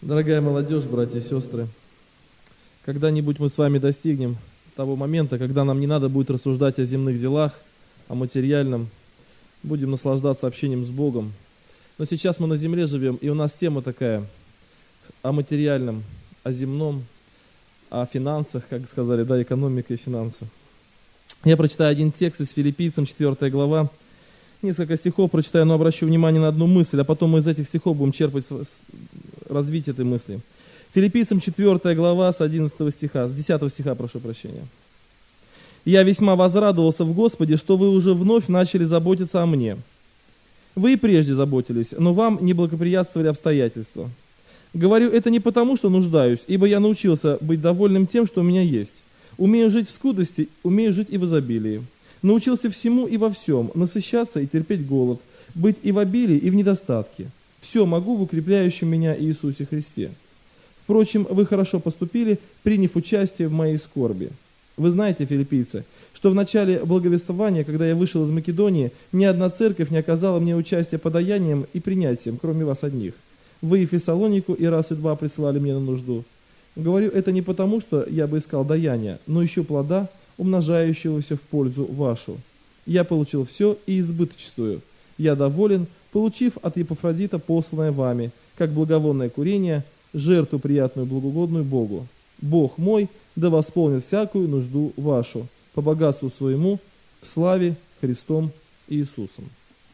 Дорогая молодежь, братья и сестры, когда-нибудь мы с вами достигнем того момента, когда нам не надо будет рассуждать о земных делах, о материальном, будем наслаждаться общением с Богом. Но сейчас мы на земле живем, и у нас тема такая о материальном, о земном, о финансах, как сказали, да, экономика и финансы. Я прочитаю один текст из Филиппийцам, 4 глава. Несколько стихов прочитаю, но обращу внимание на одну мысль, а потом мы из этих стихов будем черпать развитие этой мысли. Филиппийцам 4 глава с 11 стиха, с 10 стиха, прошу прощения. «Я весьма возрадовался в Господе, что вы уже вновь начали заботиться о мне. Вы и прежде заботились, но вам не благоприятствовали обстоятельства. Говорю это не потому, что нуждаюсь, ибо я научился быть довольным тем, что у меня есть. Умею жить в скудости, умею жить и в изобилии. Научился всему и во всем, насыщаться и терпеть голод, быть и в обилии, и в недостатке. Все могу в укрепляющем меня Иисусе Христе. Впрочем, вы хорошо поступили, приняв участие в моей скорби. Вы знаете, филиппийцы, что в начале благовествования, когда я вышел из Македонии, ни одна церковь не оказала мне участия подаянием и принятием, кроме вас одних. Вы и Фессалонику и раз и два присылали мне на нужду. Говорю это не потому, что я бы искал даяния, но еще плода, умножающегося в пользу вашу. Я получил все и избыточную. Я доволен, получив от Епафродита посланное вами, как благовонное курение, жертву приятную, благоугодную Богу. Бог мой да восполнит всякую нужду вашу, по богатству своему, в славе Христом Иисусом».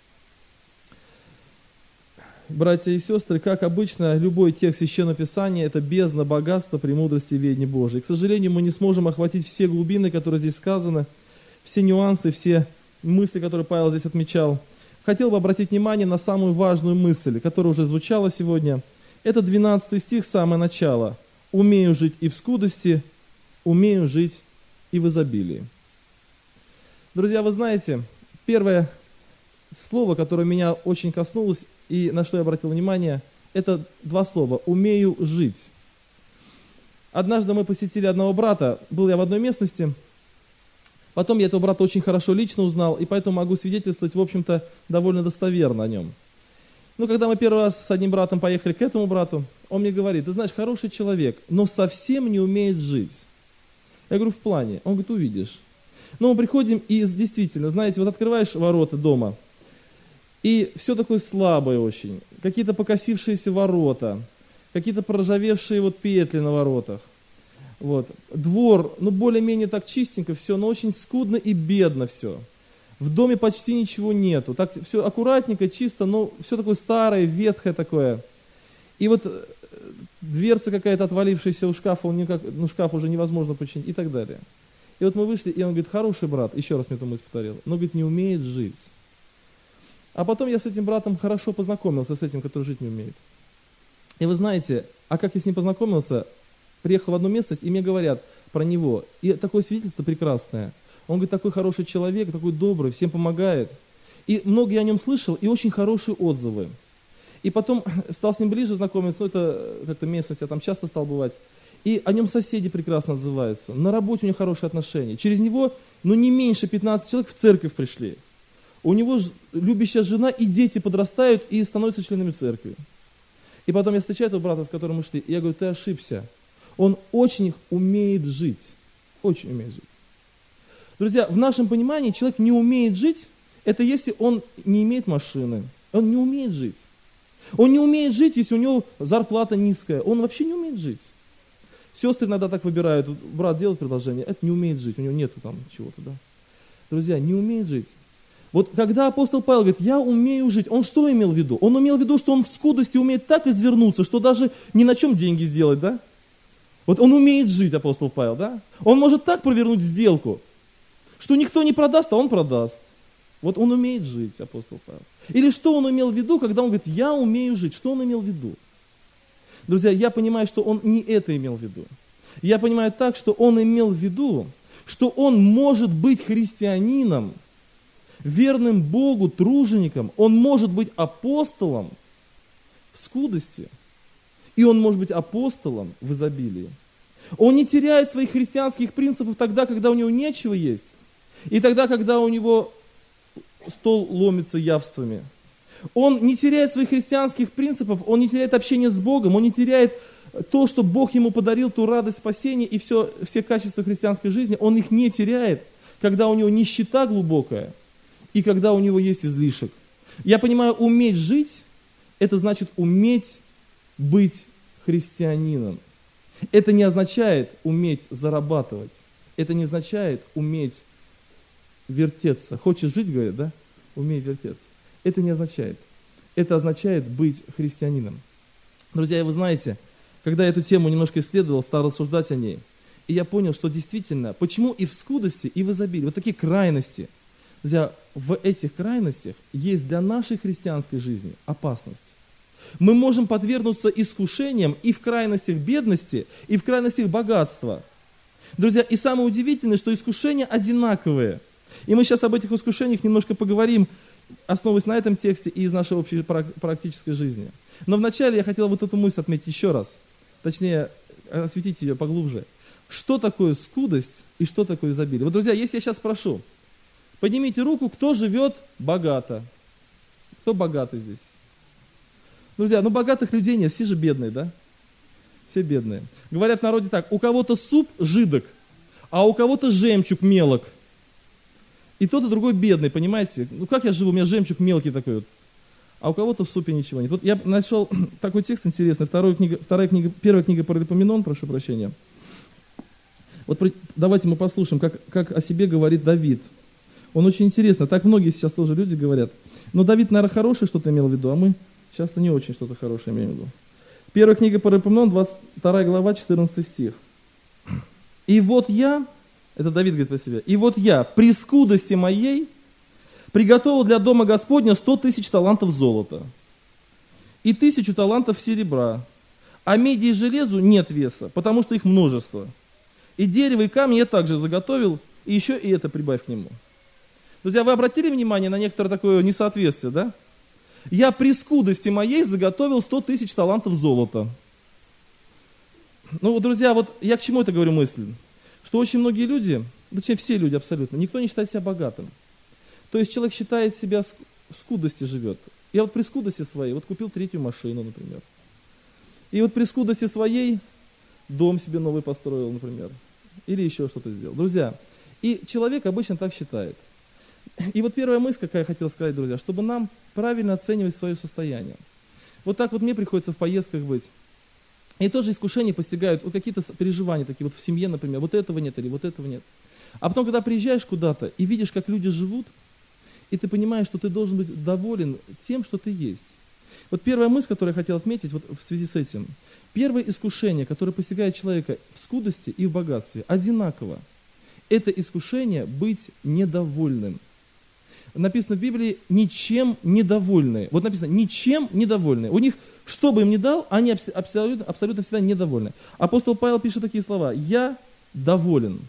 Братья и сестры, как обычно, любой текст Священного Писания – это бездна богатства, премудрости и ведения Божией. К сожалению, мы не сможем охватить все глубины, которые здесь сказаны, все нюансы, все мысли, которые Павел здесь отмечал. Хотел бы обратить внимание на самую важную мысль, которая уже звучала сегодня. Это 12 стих, самое начало. «Умею жить и в скудости, умею жить и в изобилии». Друзья, вы знаете, первое слово, которое меня очень коснулось, и на что я обратил внимание, это два слова «умею жить». Однажды мы посетили одного брата, был я в одной местности, потом я этого брата очень хорошо лично узнал, и поэтому могу свидетельствовать, в общем-то, довольно достоверно о нем. Но когда мы первый раз с одним братом поехали к этому брату, он мне говорит: ты знаешь, хороший человек, но совсем не умеет жить. Я говорю: в плане? Он говорит: увидишь. Но мы приходим, и действительно, знаете, вот открываешь ворота дома, и все такое слабое очень, какие-то покосившиеся ворота, какие-то проржавевшие вот петли на воротах. Вот. Двор, ну более-менее так чистенько все, но очень скудно и бедно все. В доме почти ничего нету, так все аккуратненько, чисто, но все такое старое, ветхое такое. И вот дверца какая-то отвалившаяся у шкафа, шкаф уже невозможно починить и так далее. И вот мы вышли, и он говорит: хороший брат, еще раз мне эту мысль повторил, но, говорит, не умеет жить. А потом я с этим братом хорошо познакомился, с этим, который жить не умеет. И вы знаете, а как я с ним познакомился, приехал в одну местность, и мне говорят про него. И такое свидетельство прекрасное. Он говорит: такой хороший человек, такой добрый, всем помогает. И много я о нем слышал, и очень хорошие отзывы. И потом стал с ним ближе знакомиться, это как-то местность, я там часто стал бывать. И о нем соседи прекрасно отзываются. На работе у него хорошие отношения. Через него, не меньше 15 человек в церковь пришли. У него любящая жена, и дети подрастают и становятся членами церкви. И потом я встречаю этого брата, с которым мы шли, и я говорю: ты ошибся. Он очень умеет жить. Очень умеет жить. Друзья, в нашем понимании человек не умеет жить, это если он не имеет машины. Он не умеет жить. Он не умеет жить, если у него зарплата низкая. Он вообще не умеет жить. Сестры иногда так выбирают: брат делает предложение, это не умеет жить, у него нету там чего-то, да. Друзья, не умеет жить. Вот когда апостол Павел говорит: я умею жить, он что имел в виду? Он имел в виду, что он в скудости умеет так извернуться, что даже ни на чем деньги сделать, да? Вот он умеет жить, апостол Павел, да? Он может так провернуть сделку, что никто не продаст, а он продаст. Вот он умеет жить, апостол Павел. Или что он имел в виду, когда он говорит: я умею жить? Что он имел в виду? Друзья, я понимаю, что он не это имел в виду. Я понимаю так, что он имел в виду, что он может быть христианином, верным Богу, тружеником, он может быть апостолом в скудости, и он может быть апостолом в изобилии. Он не теряет своих христианских принципов тогда, когда у него нечего есть, и тогда, когда у него стол ломится явствами. Он не теряет своих христианских принципов, он не теряет общение с Богом, он не теряет то, что Бог ему подарил, ту радость спасения и все качества христианской жизни, он их не теряет, когда у него нищета глубокая и когда у него есть излишек. Я понимаю, уметь жить, это значит уметь быть христианином. Это не означает уметь зарабатывать, это не означает уметь вертеться. Хочешь жить, говорят, да? Умей вертеться. Это не означает. Это означает быть христианином. Друзья, вы знаете, когда я эту тему немножко исследовал, стал рассуждать о ней, и я понял, что действительно, почему и в скудости, и в изобилии, вот такие крайности, друзья, в этих крайностях есть для нашей христианской жизни опасность. Мы можем подвергнуться искушениям и в крайностях бедности, и в крайностях богатства. Друзья, и самое удивительное, что искушения одинаковые. И мы сейчас об этих искушениях немножко поговорим, основываясь на этом тексте и из нашей общей практической жизни. Но вначале я хотел вот эту мысль отметить еще раз, точнее, осветить ее поглубже. Что такое скудость и что такое изобилие? Вот, друзья, если я сейчас спрошу, поднимите руку, кто живет богато? Кто богатый здесь? Друзья, богатых людей нет, все же бедные, да? Все бедные. Говорят в народе так, у кого-то суп жидок, а у кого-то жемчуг мелок. И тот, и другой бедный, понимаете? Как я живу, у меня жемчуг мелкий такой вот. А у кого-то в супе ничего нет. Вот я нашел такой текст интересный, первая книга Паралипоменон, прошу прощения. Вот давайте мы послушаем, как о себе говорит Давид. Он очень интересно, так многие сейчас тоже люди говорят. Но Давид, наверное, хороший что-то имел в виду, а мы часто не очень что-то хорошее имеем в виду. Первая книга Паралипоменон, 22 глава, 14 стих. «И вот я...» Это Давид говорит про себя. «И вот я, при скудости моей, приготовил для дома Господня 100 тысяч талантов золота и 1000 талантов серебра, а меди и железу нет веса, потому что их множество. И дерево, и камни я также заготовил, и еще и это прибавь к нему». Друзья, вы обратили внимание на некоторое такое несоответствие, да? «Я при скудости моей заготовил 100 тысяч талантов золота». Друзья, вот я к чему это говорю мысль? Что очень многие люди, точнее все люди абсолютно, никто не считает себя богатым. То есть человек считает себя в скудости живет. Я вот при скудости своей, вот купил 3-ю машину, например. И вот при скудости своей дом себе новый построил, например. Или еще что-то сделал. Друзья, и человек обычно так считает. И вот первая мысль, какая я хотел сказать, друзья, чтобы нам правильно оценивать свое состояние. Вот так вот мне приходится в поездках быть. И тоже искушения постигают, вот какие-то переживания такие, вот в семье, например, вот этого нет или вот этого нет. А потом, когда приезжаешь куда-то и видишь, как люди живут, и ты понимаешь, что ты должен быть доволен тем, что ты есть. Вот первая мысль, которую я хотел отметить вот в связи с этим. Первое искушение, которое постигает человека в скудости и в богатстве, одинаково. Это искушение быть недовольным. Написано в Библии «ничем недовольные». Вот написано «ничем недовольные». У них, что бы им ни дал, они абсолютно всегда недовольны. Апостол Павел пишет такие слова: «Я доволен».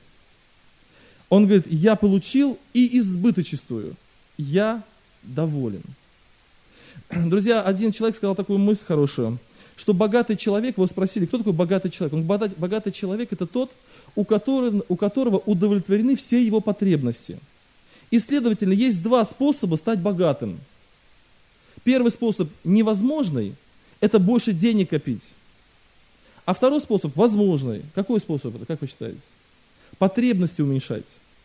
Он говорит: «Я получил и избыточествую». Я доволен. Друзья, один человек сказал такую мысль хорошую, что богатый человек, его спросили, кто такой богатый человек? Он говорит, богатый человек — это тот, у которого удовлетворены все его потребности. И, следовательно, есть два способа стать богатым. Первый способ невозможный – это больше денег копить. А второй способ возможный. Какой способ это, как вы считаете? Потребности уменьшать.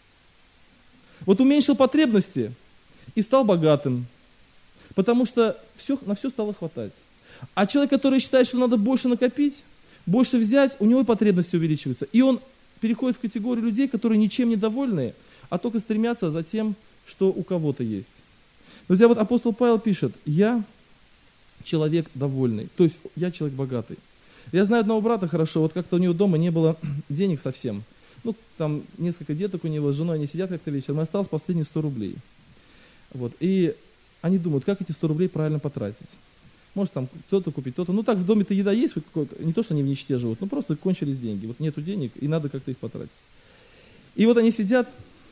Вот уменьшил потребности и стал богатым. Потому что на все стало хватать. А человек, который считает, что надо больше накопить, больше взять, у него и потребности увеличиваются. И он переходит в категорию людей, которые ничем не довольны, а только стремятся за тем, что у кого-то есть. Друзья, вот апостол Павел пишет: «Я человек довольный», то есть я человек богатый. Я знаю одного брата хорошо, вот как-то у него дома не было денег совсем. Там несколько деток у него, с женой они сидят как-то вечером, и осталось последние 100 рублей. Вот, и они думают, как эти 100 рублей правильно потратить. Может там кто-то купить, кто-то. Так в доме-то еда есть, не то, что они в нищете живут, просто кончились деньги. Вот нету денег, и надо как-то их потратить. И вот они сидят,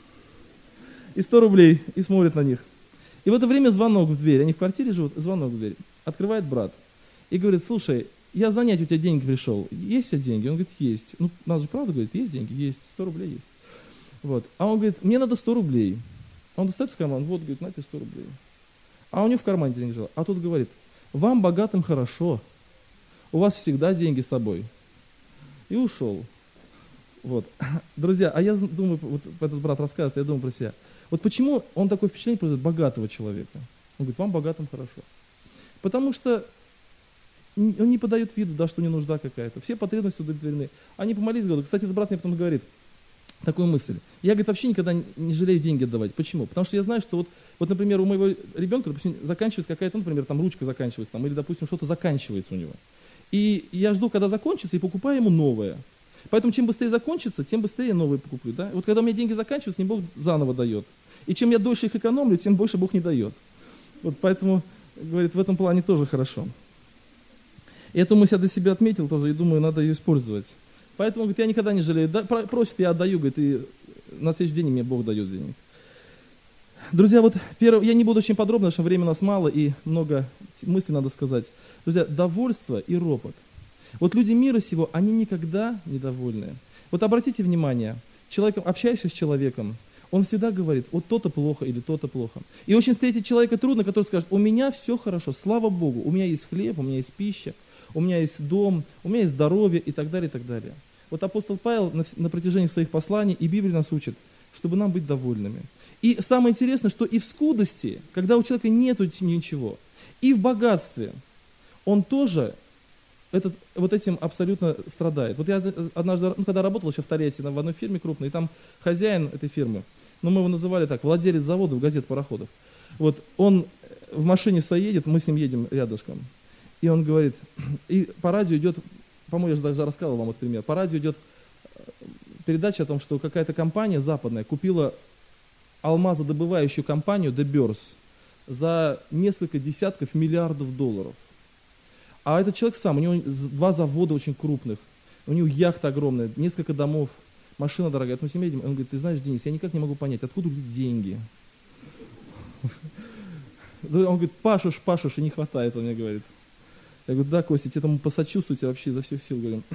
и 100 рублей, и смотрят на них. И в это время звонок в дверь. Они в квартире живут, звонок в дверь. Открывает брат и говорит: «Слушай, я занять у тебя деньги пришел. Есть у тебя деньги?» Он говорит: «Есть». Надо же правда, говорит, есть деньги? Есть, 100 рублей есть. Вот. А он говорит: «Мне надо 100 рублей». А он достает в карман: «Вот, говорит, на тебе 100 рублей». А у него в кармане денег лежало. А тут говорит, вам, богатым, хорошо, у вас всегда деньги с собой. И ушел. Вот. Друзья, а я думаю, вот этот брат рассказывает, я думаю про себя. Вот почему он такое впечатление производит богатого человека? Он говорит, вам, богатым, хорошо. Потому что он не подает виду, да, что не нужда какая-то. Все потребности удовлетворены. Они помолились, говорят. Кстати, этот брат мне потом говорит такую мысль. Я, говорит, вообще никогда не жалею деньги отдавать. Почему? Потому что я знаю, что вот например, у моего ребенка, допустим, заканчивается какая-то, например, там ручка заканчивается, там, или, допустим, что-то заканчивается у него. И я жду, когда закончится, и покупаю ему новое. Поэтому чем быстрее закончится, тем быстрее новые покуплю. Да? Вот когда у меня деньги заканчиваются, мне Бог заново дает. И чем я дольше их экономлю, тем больше Бог не дает. Вот поэтому, говорит, в этом плане тоже хорошо. И эту мысль я для себя отметил тоже, и думаю, надо ее использовать. Поэтому, говорит, я никогда не жалею. Просит, я отдаю, говорит, и на следующий день мне Бог дает денег. Друзья, вот я не буду очень подробно, потому что времени у нас мало, и много мыслей надо сказать. Друзья, довольство и ропот. Вот люди мира сего, они никогда недовольны. Вот обратите внимание, общаешься с человеком, он всегда говорит, вот то-то плохо или то-то плохо. И очень встретить человека трудно, который скажет, у меня все хорошо, слава Богу, у меня есть хлеб, у меня есть пища, у меня есть дом, у меня есть здоровье и так далее, и так далее. Вот апостол Павел на протяжении своих посланий и Библии нас учит, чтобы нам быть довольными. И самое интересное, что и в скудости, когда у человека нет ничего, и в богатстве, он тоже вот этим абсолютно страдает. Вот я однажды, когда работал еще в Тольятти в одной фирме крупной, и там хозяин этой фирмы, мы его называли так, владелец завода, газет, пароходов. Вот он в машине своей едет, мы с ним едем рядышком, и он говорит, и по радио идет, по-моему, я же даже рассказывал вам этот пример, по радио идет передача о том, что какая-то компания западная купила алмазодобывающую компанию De Beers за несколько десятков миллиардов долларов. А этот человек сам, у него 2 завода очень крупных, у него яхта огромная, несколько домов, машина дорогая. Мы с ним едем, он говорит, ты знаешь, Денис, я никак не могу понять, откуда у них деньги. Он говорит, пашешь, и не хватает, он мне говорит. Я говорю, да, Костя, тебе там посочувствуйте вообще изо всех сил, говорим.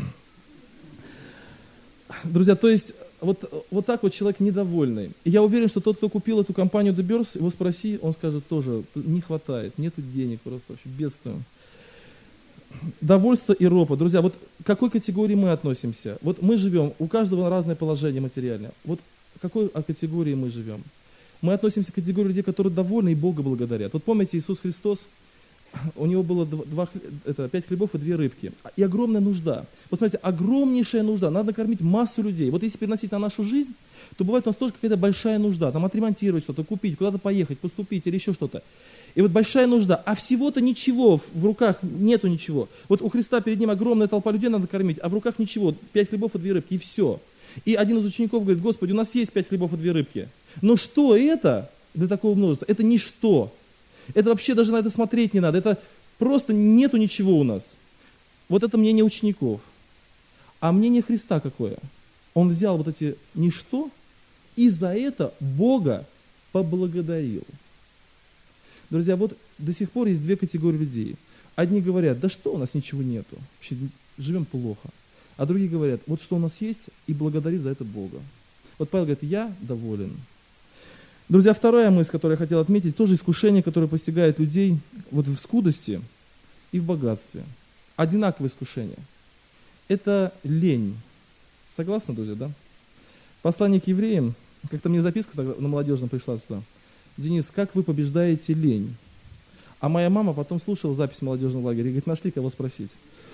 Друзья, то есть вот так вот человек недовольный. И я уверен, что тот, кто купил эту компанию De Beers, его спроси, он скажет тоже, не хватает, нету денег, просто вообще бедствуем. Довольство и ропот. Друзья, вот к какой категории мы относимся? Вот мы живем, у каждого разное положение материальное. Вот к какой категории мы живем? Мы относимся к категории людей, которые довольны и Бога благодарят. Вот помните, Иисус Христос, у него было 5 хлебов и 2 рыбки. И огромная нужда. Вот смотрите, огромнейшая нужда. Надо кормить массу людей. Вот если переносить на нашу жизнь, то бывает у нас тоже какая-то большая нужда. Там отремонтировать что-то, купить, куда-то поехать, поступить или еще что-то. И вот большая нужда, а всего-то ничего, в руках нету ничего. Вот у Христа перед ним огромная толпа людей надо кормить, а в руках ничего, 5 хлебов и 2 рыбки, и все. И один из учеников говорит, Господи, у нас есть 5 хлебов и 2 рыбки. Но что это для такого множества? Это ничто. Это вообще даже на это смотреть не надо. Это просто нету ничего у нас. Вот это мнение учеников. А мнение Христа какое? Он взял вот эти ничто и за это Бога поблагодарил. Друзья, вот до сих пор есть 2 категории людей. Одни говорят, да что у нас ничего нету, вообще живем плохо. А другие говорят, вот что у нас есть, и благодарит за это Бога. Вот Павел говорит, я доволен. Друзья, вторая мысль, которую я хотел отметить, тоже искушение, которое постигает людей вот в скудости и в богатстве. Одинаковое искушение. Это лень. Согласны, друзья, да? Послание к евреям, как-то мне записка на молодежном пришла сюда. Денис, как вы побеждаете лень? А моя мама потом слушала запись молодежного лагеря и говорит, нашли кого спросить.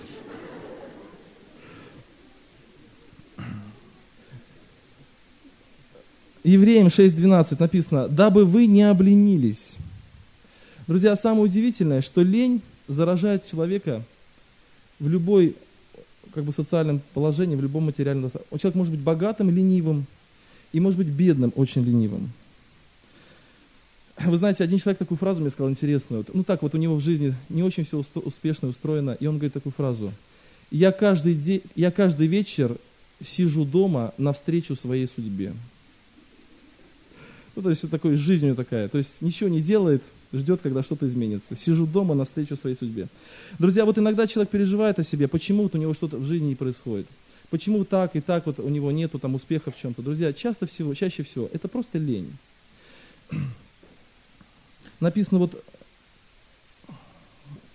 Евреям 6:12 написано, дабы вы не обленились. Друзья, самое удивительное, что лень заражает человека в любой социальном положении, в любом материальном достатке. Человек может быть богатым, ленивым, и может быть бедным, очень ленивым. Вы знаете, один человек такую фразу мне сказал интересную. Ну так вот у него в жизни не очень все успешно устроено, и он говорит такую фразу. Я каждый вечер сижу дома навстречу своей судьбе. Ну, то есть вот такой жизнь у него такая. То есть ничего не делает, ждет, когда что-то изменится. Сижу дома навстречу своей судьбе. Друзья, вот иногда человек переживает о себе, почему вот у него что-то в жизни не происходит. Почему так и так вот у него нету там успеха в чем-то. Друзья, чаще всего это просто лень. Написано вот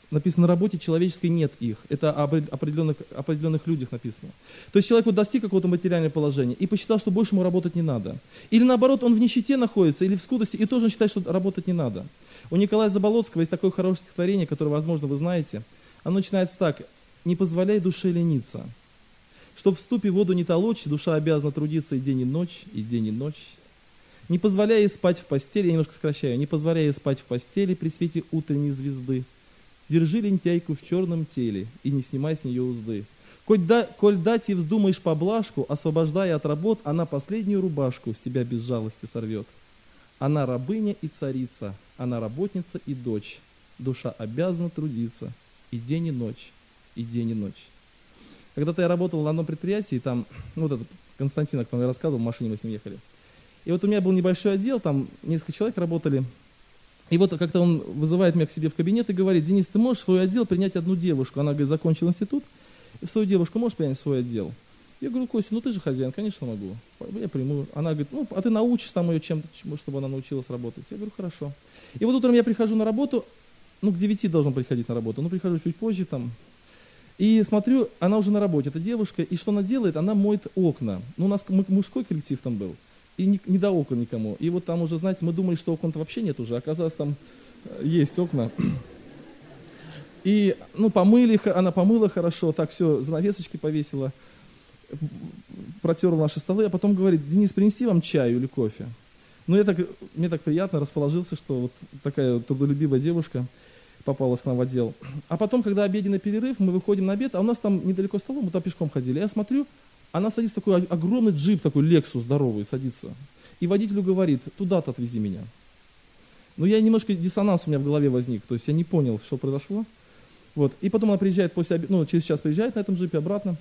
Написано, на работе человеческой нет их. Это об определенных людях написано. То есть человек вот достиг какого-то материального положения и посчитал, что больше ему работать не надо. Или наоборот, он в нищете находится, или в скудости, и тоже считает, что работать не надо. У Николая Заболоцкого есть такое хорошее стихотворение, которое, возможно, вы знаете. Оно начинается так. «Не позволяй душе лениться. Чтоб в ступе воду не толочь, душа обязана трудиться и день, и ночь, и день, и ночь. Не позволяй ей спать в постели», я немножко сокращаю, «не позволяй ей спать в постели при свете утренней звезды. Держи лентяйку в черном теле и не снимай с нее узды. Коль дать ей вздумаешь поблажку, освобождая от работ, она последнюю рубашку с тебя без жалости сорвет. Она рабыня и царица, она работница и дочь. Душа обязана трудиться и день, и ночь, и день, и ночь». Когда-то я работал на одном предприятии, там, ну вот этот Константин, о котором я рассказывал, в машине мы с ним ехали. И вот у меня был небольшой отдел, там несколько человек работали. И вот как-то он вызывает меня к себе в кабинет и говорит: «Денис, ты можешь в свой отдел принять одну девушку?» Она, говорит, закончила институт. «И в свою девушку можешь принять в свой отдел?» Я говорю: «Костя, ну ты же хозяин, конечно могу. Я приму». Она говорит: «Ну, а ты научишь там ее чем-то, чтобы она научилась работать». Я говорю: «Хорошо». И вот утром я прихожу на работу, ну к 9 должен приходить на работу, ну прихожу чуть позже там. И смотрю, она уже на работе, эта девушка, и что она делает? Она моет окна. Ну у нас мужской коллектив там был. И не до окон никому. И вот там уже, знаете, мы думали, что окон-то вообще нет уже. Оказалось, там есть окна. И, ну, она помыла хорошо, так все, занавесочки повесила, протерла наши столы, а потом говорит: «Денис, принести вам чаю или кофе?» Ну, мне так приятно, расположился, что вот такая трудолюбивая девушка попалась к нам в отдел. А потом, когда обеденный перерыв, мы выходим на обед, а у нас там недалеко столом, мы там пешком ходили. Я смотрю, она садится, такой огромный джип, такой Lexus здоровый, садится. И водителю говорит: «Туда-то отвези меня». Ну, я немножко, диссонанс у меня в голове возник, то есть я не понял, что произошло. Вот. И потом она приезжает через час приезжает на этом джипе обратно.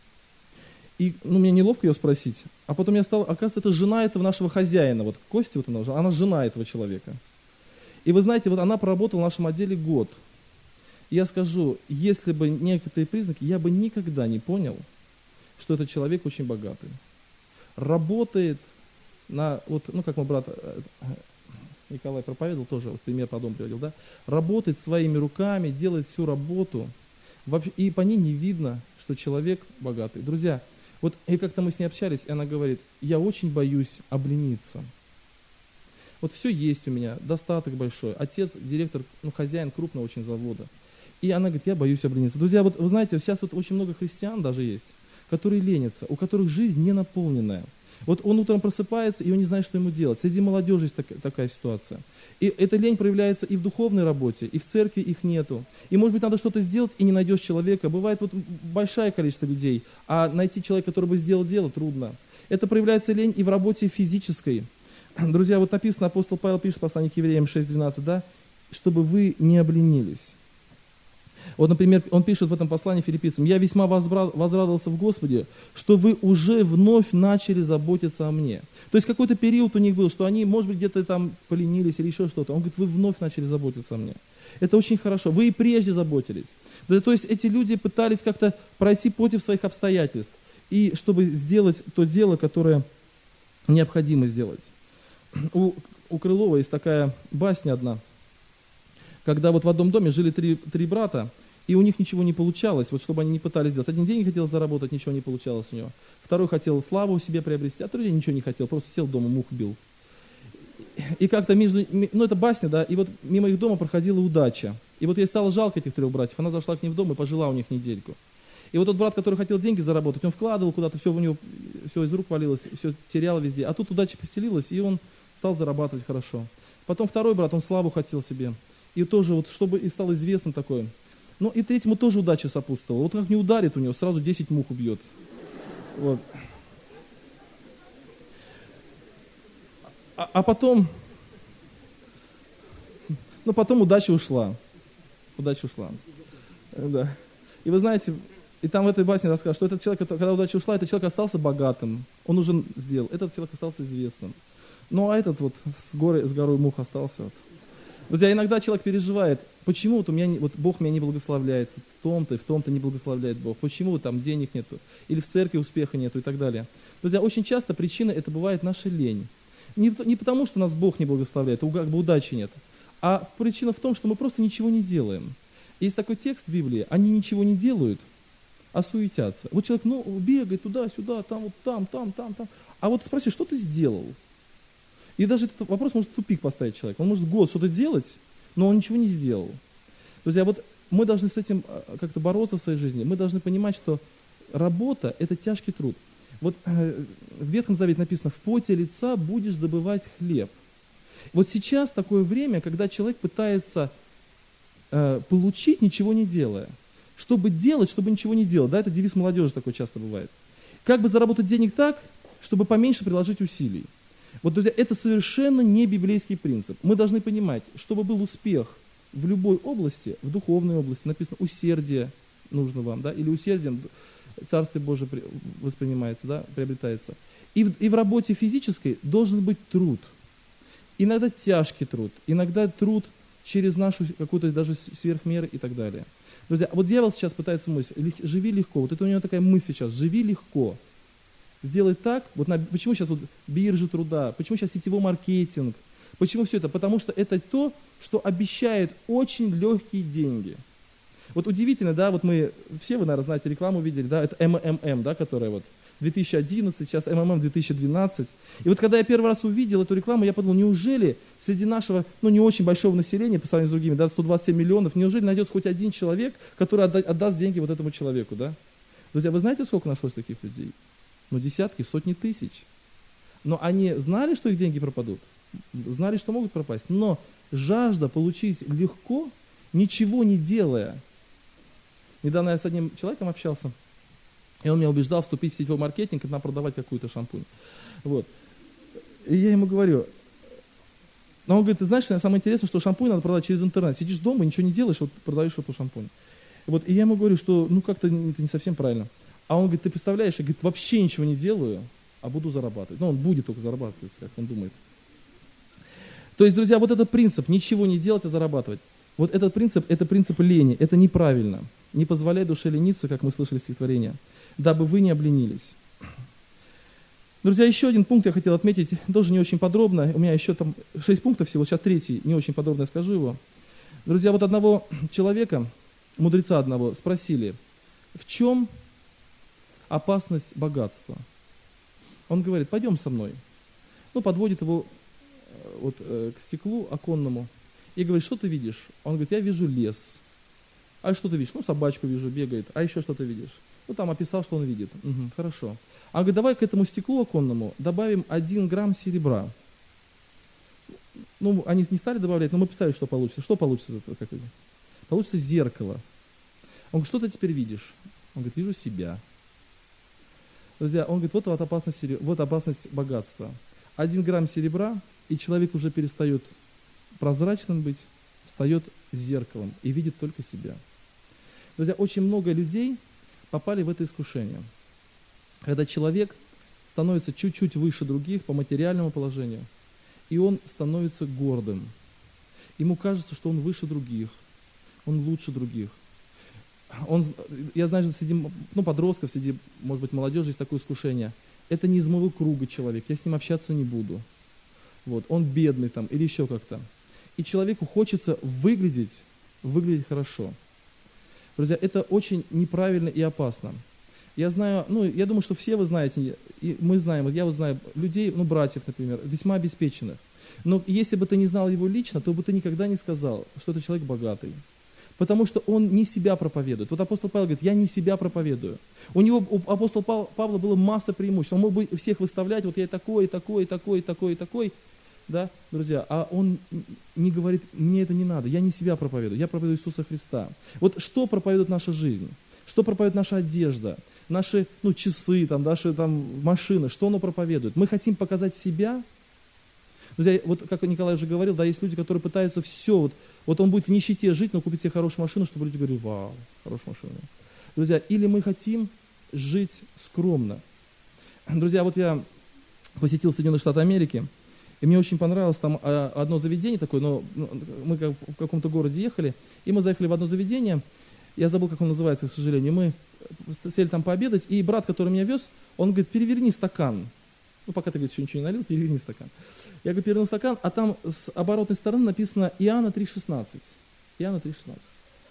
И, мне неловко ее спросить. А потом я стал, оказывается, это жена этого нашего хозяина, вот Костя, вот она жена этого человека. И вы знаете, вот она проработала в нашем отделе год. И я скажу, если бы некоторые признаки, я бы никогда не понял, что этот человек очень богатый. Работает вот, как мой брат Николай проповедовал, тоже вот пример по дому приводил, да? Работает своими руками, делает всю работу, и по ней не видно, что человек богатый. Друзья, вот и как-то мы с ней общались, и она говорит: «Я очень боюсь облениться. Вот все есть у меня, достаток большой. Отец, директор, хозяин крупного очень завода». И она говорит: «Я боюсь облениться». Друзья, вот вы знаете, сейчас вот очень много христиан даже есть, которые ленятся, у которых жизнь не наполненная. Вот он утром просыпается, и он не знает, что ему делать. Среди молодежи есть такая ситуация. И эта лень проявляется и в духовной работе, и в церкви их нету. И, может быть, надо что-то сделать, и не найдешь человека. Бывает вот большое количество людей, а найти человека, который бы сделал дело, трудно. Это проявляется лень и в работе физической. Друзья, вот написано, апостол Павел пишет в послании к Евреям 6:12, да, чтобы вы не обленились. Вот, например, он пишет в этом послании филиппийцам: «Я весьма возрадовался в Господе, что вы уже вновь начали заботиться о мне». То есть какой-то период у них был, что они, может быть, где-то там поленились или еще что-то. Он говорит: «Вы вновь начали заботиться о мне». Это очень хорошо. Вы и прежде заботились. То есть эти люди пытались как-то пройти против своих обстоятельств, и чтобы сделать то дело, которое необходимо сделать. У Крылова есть такая басня одна, когда вот в одном доме жили три брата, и у них ничего не получалось, вот чтобы они не пытались сделать. Один денег хотел заработать, ничего не получалось у него. Второй хотел славу себе приобрести, а третий ничего не хотел, просто сел дома, мух бил. И как-то это басня, да, и вот мимо их дома проходила удача. И вот ей стало жалко этих трех братьев, она зашла к ним в дом и пожила у них недельку. И вот тот брат, который хотел деньги заработать, он вкладывал куда-то, все у него, все из рук валилось, все терял везде. А тут удача поселилась, и он стал зарабатывать хорошо. Потом второй брат, он славу хотел себе. И тоже вот, чтобы и стал известным такой. Ну и третьему тоже удача сопутствовала. Вот как не ударит у него, сразу 10 мух убьет. Вот. А потом, потом удача ушла. Удача ушла. Да. И вы знаете, и там в этой басне рассказывают, что этот человек, когда удача ушла, этот человек остался богатым. Он уже сделал. Этот человек остался известным. Ну а этот вот с горой мух остался. Вот. Друзья, иногда человек переживает, почему вот Бог меня не благословляет, в том-то не благословляет Бог, почему там денег нету, или в церкви успеха нету и так далее. Друзья, очень часто причина это бывает наша лень. Не потому, что нас Бог не благословляет, как бы удачи нет, а причина в том, что мы просто ничего не делаем. Есть такой текст в Библии, они ничего не делают, а суетятся. Вот человек, бегает туда-сюда, там. А вот спроси, что ты сделал? И даже этот вопрос может в тупик поставить человека. Он может год что-то делать, но он ничего не сделал. Друзья, вот мы должны с этим как-то бороться в своей жизни. Мы должны понимать, что работа – это тяжкий труд. Вот в Ветхом Завете написано: в поте лица будешь добывать хлеб. Вот сейчас такое время, когда человек пытается получить, ничего не делая. Чтобы делать, чтобы ничего не делать. Да, это девиз молодежи такой часто бывает. Как бы заработать денег так, чтобы поменьше приложить усилий. Вот, друзья, это совершенно не библейский принцип. Мы должны понимать, чтобы был успех в любой области, в духовной области, написано: усердие нужно вам, да, или усердием Царствие Божие воспринимается, да, приобретается. И в работе физической должен быть труд. Иногда тяжкий труд, иногда труд через нашу какую-то даже сверхмеры и так далее. Друзья, вот дьявол сейчас пытается мыслить: живи легко. Вот это у него такая мысль сейчас: живи легко. Сделай так, почему сейчас биржа труда, почему сейчас сетевой маркетинг, почему все это? Потому что это то, что обещает очень легкие деньги. Вот удивительно, да, вот вы, наверное, знаете, рекламу видели, да, это МММ, да, которая 2011, сейчас МММ 2012. И вот когда я первый раз увидел эту рекламу, я подумал: неужели среди нашего, не очень большого населения, по сравнению с другими, да, 127 миллионов, неужели найдется хоть один человек, который отдаст деньги вот этому человеку, да? Друзья, вы знаете, сколько нашлось таких людей? Десятки, сотни тысяч. Но они знали, что их деньги пропадут, знали, что могут пропасть, но жажда получить легко, ничего не делая. Недавно я с одним человеком общался, и он меня убеждал вступить в сетевой маркетинг и нам продавать какую-то шампунь. Вот. И я ему говорю, но он говорит: ты знаешь, самое интересное, что шампунь надо продавать через интернет. Сидишь дома, ничего не делаешь, продаешь эту шампунь. И я ему говорю, что как-то это не совсем правильно. А он говорит: ты представляешь, я, говорит, вообще ничего не делаю, а буду зарабатывать. Он будет только зарабатывать, как он думает. То есть, друзья, вот этот принцип: ничего не делать, а зарабатывать. Вот этот принцип, это принцип лени, это неправильно. Не позволяй душе лениться, как мы слышали стихотворение, дабы вы не обленились. Друзья, еще один пункт я хотел отметить, тоже не очень подробно. У меня еще там 6 пунктов всего, сейчас 3, не очень подробно скажу его. Друзья, вот одного человека, мудреца одного, спросили: в чем опасность богатства? Он говорит: пойдем со мной. Подводит его к стеклу оконному и говорит: что ты видишь? Он говорит: я вижу лес. А что ты видишь? Собачку вижу, бегает. А еще что ты видишь? Там описал, что он видит. Угу, хорошо. А он говорит: давай к этому стеклу оконному добавим 1 грамм серебра. Они не стали добавлять, но мы представили, что получится. Что получится из этого? Получится зеркало. Он говорит: что ты теперь видишь? Он говорит: вижу себя. Друзья, он говорит: вот опасность богатства. 1 грамм серебра, и человек уже перестает прозрачным быть, встает зеркалом и видит только себя. Друзья, очень много людей попали в это искушение. Когда человек становится чуть-чуть выше других по материальному положению, и он становится гордым. Ему кажется, что он выше других, он лучше других. Я знаю, что среди подростков, среди, может быть, молодежи есть такое искушение. Это не из моего круга человек, я с ним общаться не буду. Он бедный или еще как-то. И человеку хочется выглядеть хорошо. Друзья, это очень неправильно и опасно. Я знаю, я думаю, что все вы знаете, и мы знаем, я знаю людей, братьев, например, весьма обеспеченных. Но если бы ты не знал его лично, то бы ты никогда не сказал, что это человек богатый. Потому что он не себя проповедует. Апостол Павел говорит: я не себя проповедую. У апостола Павла было масса преимуществ. Он мог бы всех выставлять: я такой, такой, такой, такой, такой. Да, друзья, а он не говорит: мне это не надо, я не себя проповедую, я проповедую Иисуса Христа. Что проповедует наша жизнь? Что проповедует наша одежда? Наши часы, наши машины, что оно проповедует? Мы хотим показать себя. Друзья, как Николай уже говорил, да, есть люди, которые пытаются все, он будет в нищете жить, но купить себе хорошую машину, чтобы люди говорили: вау, хорошая машина. Друзья, или мы хотим жить скромно. Друзья, я посетил Соединенные Штаты Америки, и мне очень понравилось там одно заведение такое, но мы в каком-то городе ехали, и мы заехали в одно заведение, я забыл, как он называется, к сожалению, мы сели там пообедать, и брат, который меня вез, он говорит: переверни стакан. Пока ты, говорит, еще ничего не налил, переверни стакан. Я говорю: перевернул стакан, а там с оборотной стороны написано Иоанна 3,16. Иоанна 3,16.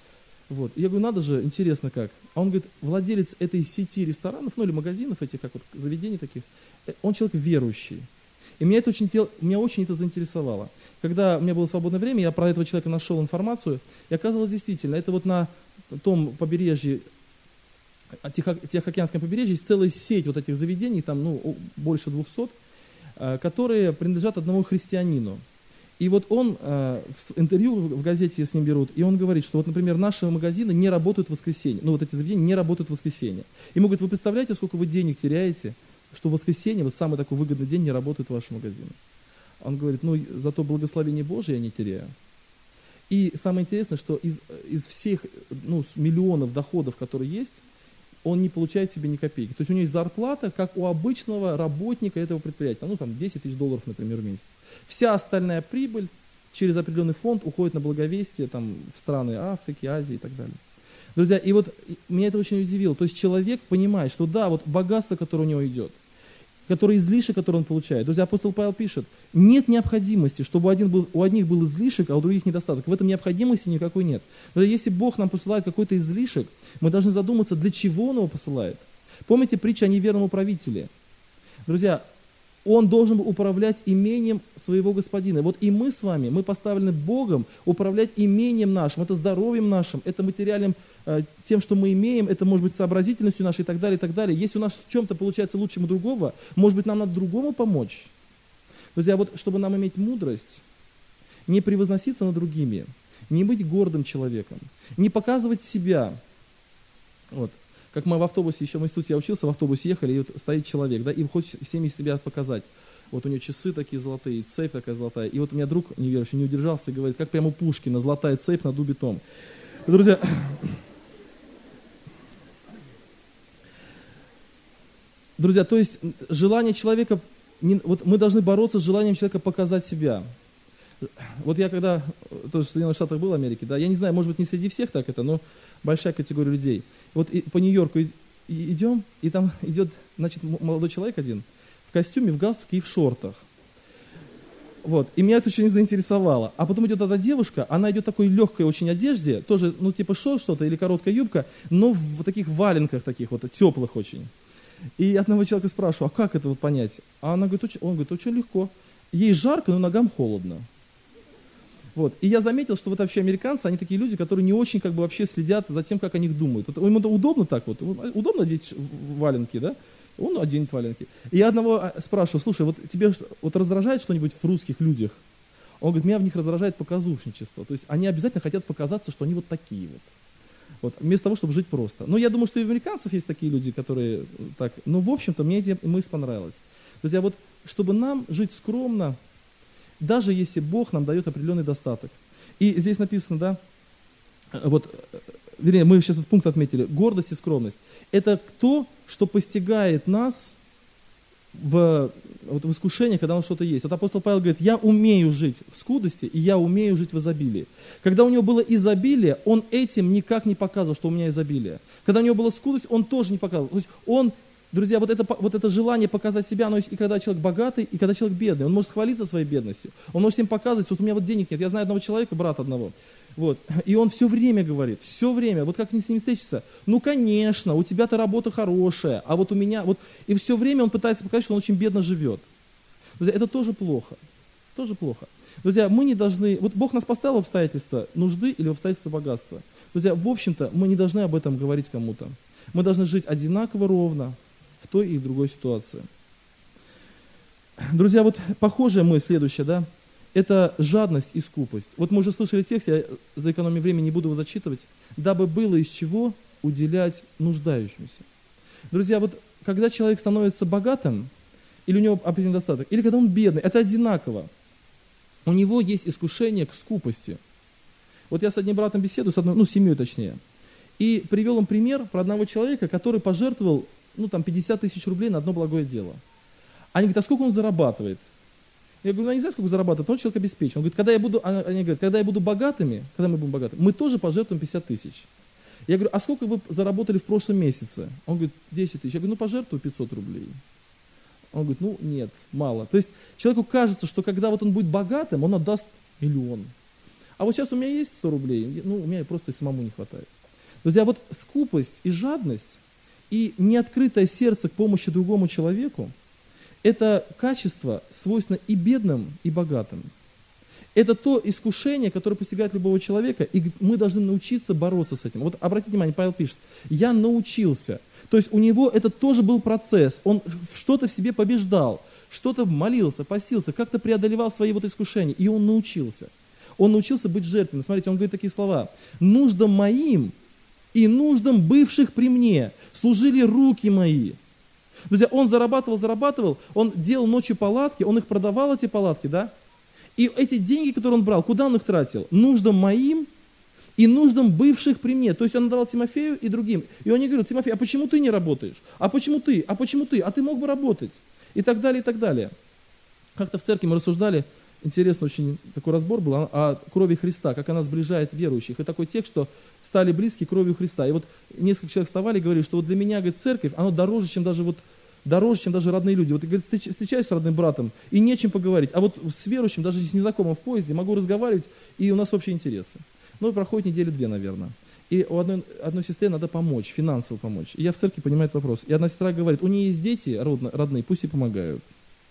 Вот. Я говорю, надо же, интересно как. А он говорит, владелец этой сети ресторанов, ну или магазинов, этих как вот заведений таких, он человек верующий. И меня очень это заинтересовало. Когда у меня было свободное время, я про этого человека нашел информацию, и оказалось действительно, это вот на том побережье, Тихоокеанском побережье, есть целая сеть вот этих заведений, там больше 200, которые принадлежат одному христианину. И вот он, в интервью в газете с ним берут, и он говорит, что вот, например, наши магазины не работают в воскресенье, ну вот эти заведения не работают в воскресенье. Ему говорят, вы представляете, сколько вы денег теряете, что в воскресенье, вот самый такой выгодный день, не работают ваши магазины. Он говорит, ну зато благословение Божие я не теряю. И самое интересное, что из всех миллионов доходов, которые есть, он не получает себе ни копейки. То есть у него есть зарплата, как у обычного работника этого предприятия, ну там 10 тысяч долларов, например, в месяц. Вся остальная прибыль через определенный фонд уходит на благовестие там, в страны Африки, Азии и так далее. Друзья, и вот меня это очень удивило. То есть человек понимает, что да, вот богатство, которое у него идет, который излишек, который он получает. Друзья, апостол Павел пишет, нет необходимости, чтобы у одних был излишек, а у других недостаток. В этом необходимости никакой нет. Но если Бог нам посылает какой-то излишек, мы должны задуматься, для чего Он его посылает. Помните притчу о неверном управителе? Друзья, он должен был управлять имением своего господина. Вот и мы с вами, мы поставлены Богом управлять имением нашим, это здоровьем нашим, это материальным, тем, что мы имеем, это может быть сообразительностью нашей и так далее, и так далее. Если у нас в чем-то получается лучше, чем у другого, может быть, нам надо другому помочь. Друзья, вот чтобы нам иметь мудрость, не превозноситься над другими, не быть гордым человеком, не показывать себя. Вот. Как мы в автобусе, еще в институте я учился, в автобусе ехали, и вот стоит человек, да, и хочет всеми себя показать. Вот у него часы такие золотые, цепь такая золотая. И вот у меня друг неверующий не удержался и говорит, как прямо у Пушкина, золотая цепь на дубе том. Друзья, то есть желание человека, вот мы должны бороться с желанием человека показать себя. Вот я когда тоже в Соединенных Штатах был, в Америке, да, я не знаю, может быть, не среди всех так это, но большая категория людей. Вот по Нью-Йорку идем, и там идет, значит, молодой человек один в костюме, в галстуке и в шортах. Вот, и меня это очень заинтересовало. А потом идет одна девушка, она идет в такой легкой очень одежде, тоже, ну, типа шорт что-то или короткая юбка, но в таких валенках таких вот, теплых очень. И одного человека спрашиваю, а как это вот понять? А она говорит, он говорит, очень легко. Ей жарко, но ногам холодно. Вот. И я заметил, что вот вообще американцы, они такие люди, которые не очень как бы вообще следят за тем, как о них думают. Вот, им это удобно так вот, удобно одеть валенки, да? Он оденет валенки. И я одного спрашиваю, слушай, вот тебе вот раздражает что-нибудь в русских людях? Он говорит, меня в них раздражает показушничество. То есть они обязательно хотят показаться, что они вот такие вот. Вот, вместо того, чтобы жить просто. Но я думаю, что и у американцев есть такие люди, которые так. Но в общем-то мне эта мысль понравилась. Друзья, вот чтобы нам жить скромно, даже если Бог нам дает определенный достаток. И здесь написано, да, вот, вернее, мы сейчас этот пункт отметили, гордость и скромность. Это то, что постигает нас в искушении, когда у нас что-то есть. Вот апостол Павел говорит, я умею жить в скудости, и я умею жить в изобилии. Когда у него было изобилие, он этим никак не показывал, что у меня изобилие. Когда у него была скудость, он тоже не показывал. То есть он, друзья, вот это желание показать себя, оно есть и когда человек богатый, и когда человек бедный. Он может хвалиться своей бедностью, он может им показывать, вот у меня вот денег нет. Я знаю одного человека, брата одного, вот, и он все время говорит, все время, вот как с ним встретиться, ну конечно, у тебя-то работа хорошая, а вот у меня, вот, и все время он пытается показать, что он очень бедно живет. Друзья, это тоже плохо, тоже плохо. Друзья, мы не должны, вот Бог нас поставил в обстоятельства нужды или в обстоятельства богатства. Друзья, в общем-то, мы не должны об этом говорить кому-то. Мы должны жить одинаково ровно в той и в другой ситуации. Друзья, вот похожая мысль следующая, да, это жадность и скупость. Вот мы уже слышали текст, я за экономией времени не буду его зачитывать, дабы было из чего уделять нуждающимся. Друзья, вот когда человек становится богатым, или у него определенный достаток, или когда он бедный, это одинаково. У него есть искушение к скупости. Вот я с одним братом беседую, с одной, семьей точнее, и привел им пример про одного человека, который пожертвовал 50 тысяч рублей на одно благое дело. Они говорят, а сколько он зарабатывает? Я говорю, я не знаю, сколько зарабатывает, но он человек обеспечен. Он говорит, они говорят, когда я буду богатыми, когда мы будем богатыми, мы тоже пожертвуем 50 тысяч. Я говорю, а сколько вы заработали в прошлом месяце? Он говорит, 10 тысяч. Я говорю, пожертвую 500 рублей. Он говорит, нет, мало. То есть человеку кажется, что когда вот он будет богатым, он отдаст 1 000 000. А вот сейчас у меня есть 100 рублей, у меня просто и самому не хватает. Друзья, вот скупость и жадность, и неоткрытое сердце к помощи другому человеку, это качество свойственно и бедным, и богатым. Это то искушение, которое постигает любого человека, и мы должны научиться бороться с этим. Вот обратите внимание, Павел пишет, я научился. То есть у него это тоже был процесс, он что-то в себе побеждал, что-то молился, постился, как-то преодолевал свои вот искушения, и он научился. Он научился быть жертвенным. Смотрите, он говорит такие слова. «Нуждам моим и нуждам бывших при мне служили руки мои». Друзья, он зарабатывал, он делал ночью палатки, он их продавал, эти палатки, да? И эти деньги, которые он брал, куда он их тратил? Нуждам моим и нуждам бывших при мне. То есть он давал Тимофею и другим. И он не говорил, Тимофей, а почему ты не работаешь? А почему ты? А почему ты? А ты мог бы работать? И так далее, и так далее. Как-то в церкви мы рассуждали, интересный очень такой разбор был о крови Христа, как она сближает верующих. И такой текст, что стали близки кровью Христа. И вот несколько человек вставали и говорили, что вот для меня, говорит, церковь, она дороже, чем даже родные люди. Вот, говорит, встречаюсь с родным братом, и нечем поговорить. А вот с верующим, даже с незнакомым в поезде, могу разговаривать, и у нас общие интересы. Ну, проходит недели 2, наверное. И у одной сестре надо помочь, финансово помочь. И я в церкви понимаю этот вопрос. И одна сестра говорит, у нее есть дети родные, пусть и помогают.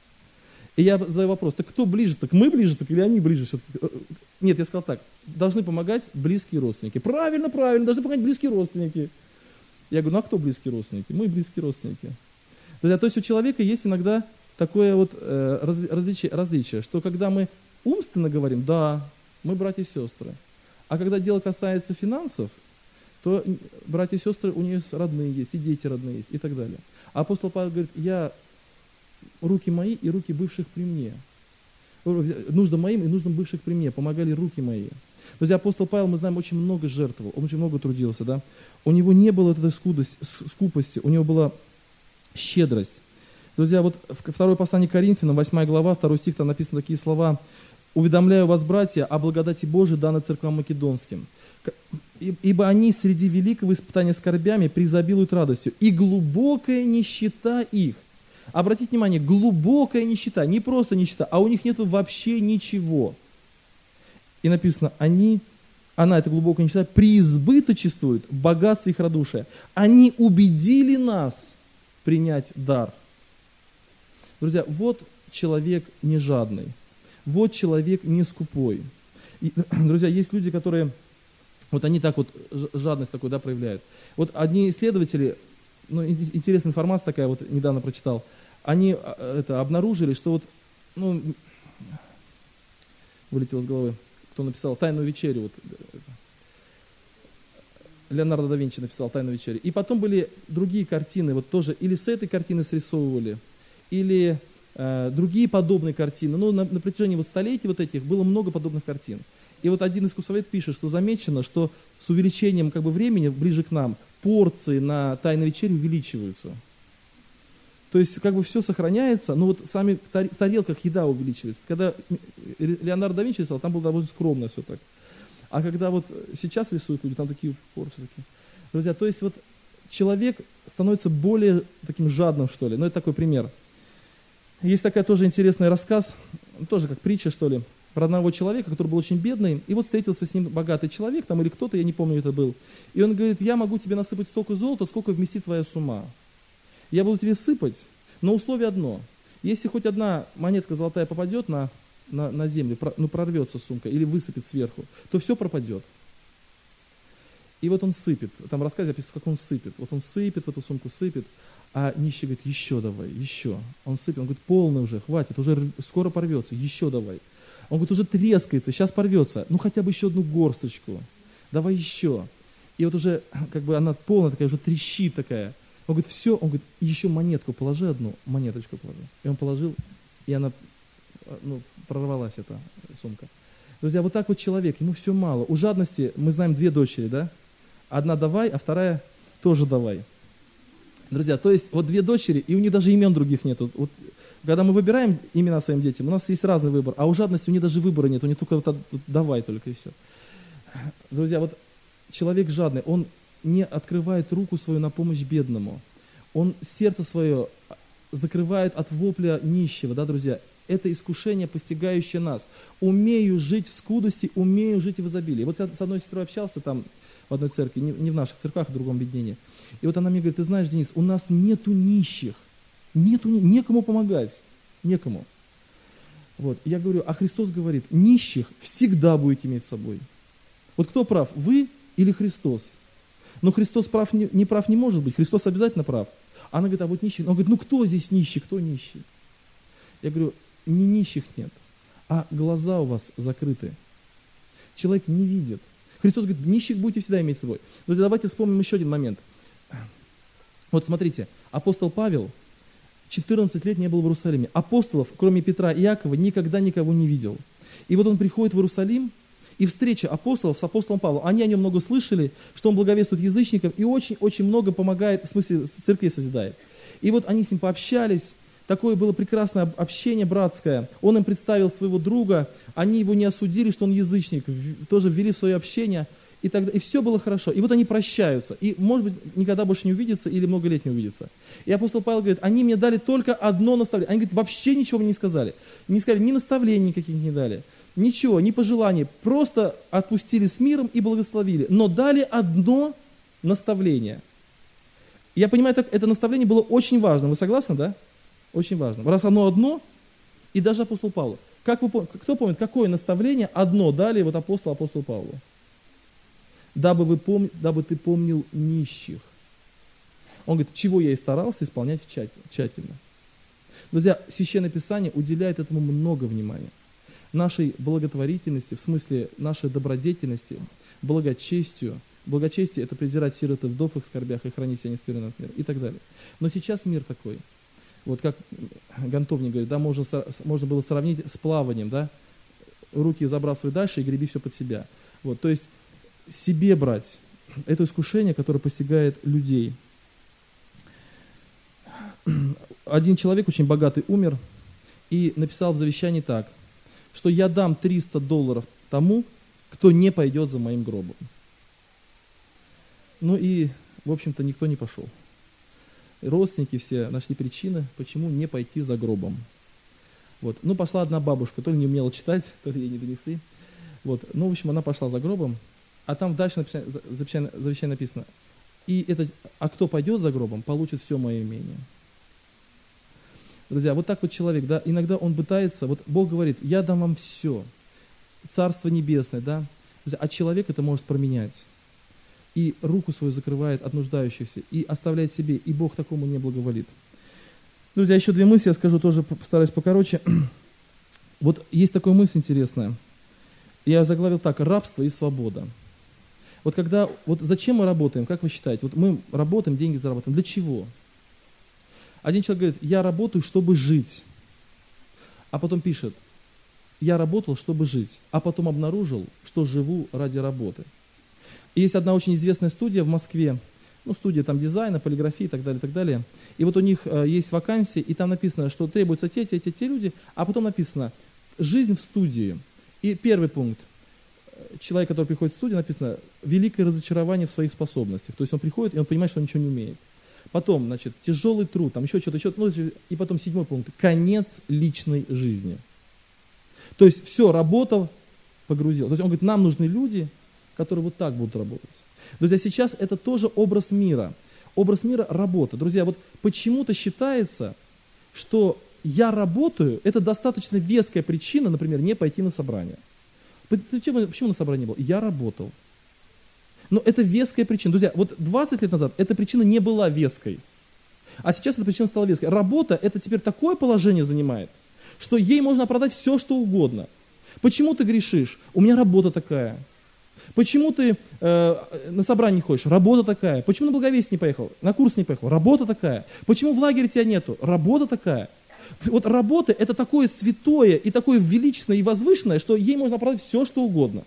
И я задаю вопрос, так кто ближе, так мы ближе, так или они ближе все-таки? Нет, я сказал так, должны помогать близкие родственники. Правильно, должны помогать близкие родственники. Я говорю, ну а кто близкие родственники? Мы близкие родственники. Друзья, то есть у человека есть иногда такое вот различие, что когда мы умственно говорим, да, мы братья и сестры, а когда дело касается финансов, то братья и сестры, у нее родные есть, и дети родные есть, и так далее. А апостол Павел говорит, руки мои и руки бывших при мне. Нуждам моим и нуждам бывших при мне помогали руки мои. Друзья, апостол Павел, мы знаем, очень много жертвовал, он очень много трудился, да. У него не было этой скупости, у него была щедрость. Друзья, вот второе послание Коринфянам, 8 глава, 2 стих, там написаны такие слова. «Уведомляю вас, братья, о благодати Божией, данной церквам македонским. Ибо они среди великого испытания скорбями преизобилуют радостью, и глубокая нищета их». Обратите внимание, глубокая нищета, не просто нищета, а у них нету вообще ничего. И написано, она, эта глубокая нищета, преизбыточествует в богатстве их радушия. Они убедили нас принять дар. Друзья, вот человек не жадный, вот человек не скупой. И, друзья, есть люди, которые, вот они так вот жадность такую, да, проявляют. Вот одни исследователи, интересная информация такая, вот недавно прочитал, они обнаружили, что вот, вылетело с головы, кто написал «Тайную вечерю», вот, Леонардо да Винчи написал «Тайную вечерю». И потом были другие картины, вот тоже, или с этой картины срисовывали, или другие подобные картины. На протяжении вот столетий вот этих было много подобных картин. И вот один искусствовед пишет, что замечено, что с увеличением времени ближе к нам порции на «Тайной вечере» увеличиваются. То есть все сохраняется, но вот сами в тарелках еда увеличивается. Когда Леонардо да Винчи рисовал, там было довольно скромно все так. А когда вот сейчас рисуют люди, там такие порции такие. Друзья, то есть вот человек становится более таким жадным, что ли. Это такой пример. Есть такой тоже интересный рассказ, тоже как притча, что ли, про одного человека, который был очень бедный, и вот встретился с ним богатый человек, там или кто-то, я не помню, это был. И он говорит, я могу тебе насыпать столько золота, сколько вместит твоя сумма. Я буду тебе сыпать, но условие одно. Если хоть одна монетка золотая попадет на землю, прорвется сумка или высыпет сверху, то все пропадет. И вот он сыпет. Там в рассказе описано, как он сыпет. Вот он сыпет, в эту сумку сыпет, а нищий говорит, еще давай, еще. Он сыпет, он говорит, полный уже, хватит, уже скоро порвется, еще давай. Он говорит, уже трескается, сейчас порвется, хотя бы еще одну горсточку, давай еще. И вот уже, она полная такая, уже трещит такая. Он говорит, все, он говорит, еще монетку положи одну, монеточку положи. И он положил, и она, прорвалась эта сумка. Друзья, вот так вот человек, ему все мало. У жадности, мы знаем, 2 дочери, да? Одна давай, а вторая тоже давай. Друзья, то есть вот 2 дочери, и у них даже имен других нет. Вот, когда мы выбираем имена своим детям, у нас есть разный выбор, а у жадности у них даже выбора нет, у них только давай только и все. Друзья, вот человек жадный, он не открывает руку свою на помощь бедному. Он сердце свое закрывает от вопля нищего, да, друзья. Это искушение, постигающее нас. Умею жить в скудости, умею жить в изобилии. Вот я с одной сестрой общался там, в одной церкви, не в наших церквах, а в другом объединении. И вот она мне говорит: ты знаешь, Денис, у нас нету нищих, некому помогать, некому. Вот. Я говорю, а Христос говорит: нищих всегда будете иметь с собой. Вот кто прав, вы или Христос? Но Христос не прав не может быть, Христос обязательно прав. Она говорит: а вот нищий. Он говорит: ну кто здесь нищий, кто нищий? Я говорю: не нищих нет, а глаза у вас закрыты. Человек не видит. Христос говорит: нищих будете всегда иметь с собой. Друзья, давайте вспомним еще один момент. Вот смотрите, апостол Павел 14 лет не был в Иерусалиме. Апостолов, кроме Петра и Иакова, никогда никого не видел. И вот он приходит в Иерусалим, и встреча апостолов с апостолом Павлом. Они о нем много слышали, что он благовествует язычникам и очень-очень много помогает, в смысле церкви созидает. И вот они с ним пообщались, такое было прекрасное общение братское. Он им представил своего друга, они его не осудили, что он язычник, тоже ввели в свое общение, и все было хорошо. И вот они прощаются, и, может быть, никогда больше не увидятся или много лет не увидятся. И апостол Павел говорит: они мне дали только одно наставление. Они говорят: вообще ничего мне не сказали. Не сказали, ни наставлений никаких не дали. Ничего, ни пожеланий, просто отпустили с миром и благословили. Но дали одно наставление. Я понимаю, это наставление было очень важно. Вы согласны, да? Очень важно. Раз оно одно, и даже апостол Павел. Кто помнит, какое наставление одно дали вот апостолу Павлу? Дабы ты помнил нищих. Он говорит: чего я и старался исполнять тщательно. Друзья, Священное Писание уделяет этому много внимания. Нашей благотворительности, в смысле нашей добродетельности, благочестию. Благочестие – это презирать сирот и вдов в их скорбях и хранить себя неоскверненным от мира и так далее. Но сейчас мир такой. Вот как Гонтовник говорит, да, можно было сравнить с плаванием, да, руки забрасывай дальше и греби все под себя. Вот, то есть себе брать – это искушение, которое постигает людей. Один человек, очень богатый, умер и написал в завещании так, что я дам $300 тому, кто не пойдет за моим гробом. Ну и, в общем-то, никто не пошел. Родственники все нашли причины, почему не пойти за гробом. Вот. Ну, пошла одна бабушка, то ли не умела читать, то ли ей не донесли. Вот. Ну, в общем, она пошла за гробом, а там дальше завещание написано: а кто пойдет за гробом, получит все мое имение. Друзья, вот так вот человек, да, иногда он пытается, вот Бог говорит: я дам вам все, Царство Небесное, да, друзья, а человек это может променять. И руку свою закрывает от нуждающихся, и оставляет себе, и Бог такому не благоволит. Друзья, еще две мысли я скажу, тоже постараюсь покороче. Вот есть такая мысль интересная. Я заглавил так: рабство и свобода. Вот зачем мы работаем, как вы считаете? Вот мы работаем, деньги зарабатываем. Для чего? Один человек говорит: я работаю, чтобы жить. А потом пишет: я работал, чтобы жить. А потом обнаружил, что живу ради работы. И есть одна очень известная студия в Москве, ну, студия там дизайна, полиграфии и так далее, и так далее. И вот у них есть вакансии, и там написано, что требуются те люди, а потом написано: жизнь в студии. И первый пункт: человек, который приходит в студию, написано: великое разочарование в своих способностях. То есть он приходит, и он понимает, что он ничего не умеет. Потом, значит, тяжелый труд, там еще что-то, ну, и потом 7 пункт: конец личной жизни. То есть все, работа погрузила. То есть он говорит: нам нужны люди, которые вот так будут работать. Друзья, сейчас это тоже образ мира. Образ мира – работа. Друзья, вот почему-то считается, что я работаю – это достаточно веская причина, например, не пойти на собрание. Почему на собрание не был? Я работал. Но это веская причина. Друзья, вот 20 лет назад эта причина не была веской. А сейчас эта причина стала веской. Работа – это теперь такое положение занимает, что ей можно оправдать все, что угодно. Почему ты грешишь? У меня работа такая. Почему ты на собрание не ходишь? Работа такая. Почему на благовестие не поехал? На курс не поехал? Работа такая. Почему в лагере тебя нету? Работа такая. Вот работа – это такое святое и такое величественное и возвышенное, что ей можно оправдать все, что угодно.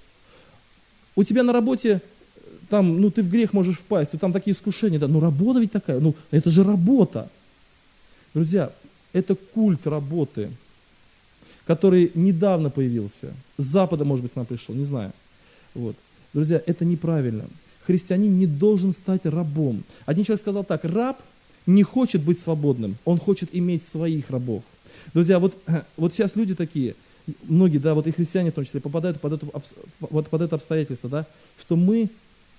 У тебя на работе, там, ну ты в грех можешь впасть, там такие искушения, да, ну работа ведь такая, ну это же работа. Друзья, это культ работы, который недавно появился. С Запада, может быть, к нам пришел, не знаю. Вот. Друзья, это неправильно. Христианин не должен стать рабом. Один человек сказал так: раб не хочет быть свободным, он хочет иметь своих рабов. Друзья, вот сейчас люди такие, многие, да, вот и христиане в том числе, попадают под это обстоятельство, да, что мы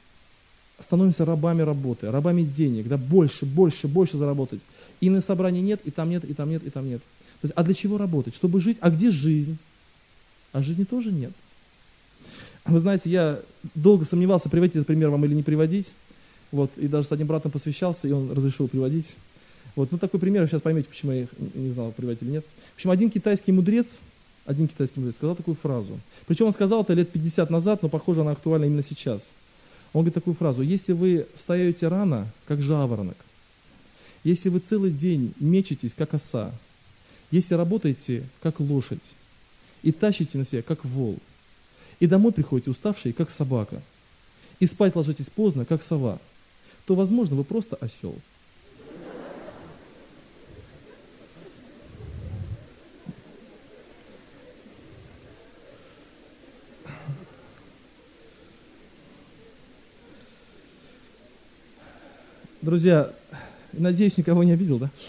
становимся рабами работы, рабами денег, да, больше заработать. И на собрании нет, и там нет, и там нет, и там нет. То есть, а для чего работать? Чтобы жить. А где жизнь? А жизни тоже нет. Вы знаете, я долго сомневался, приводить этот пример вам или не приводить. Вот, и даже с одним братом посвящался, и он разрешил приводить. Вот, ну такой пример, сейчас поймете, почему я их не знал, приводить или нет. В общем, один китайский мудрец сказал такую фразу. Причем он сказал это лет 50 назад, но похоже, она актуальна именно сейчас. Он говорит такую фразу: если вы встаете рано, как жаворонок, если вы целый день мечетесь, как оса, если работаете, как лошадь, и тащите на себе, как вол, и домой приходите уставшие, как собака, и спать ложитесь поздно, как сова, то, возможно, вы просто осел. Друзья, надеюсь, никого не обидел, да?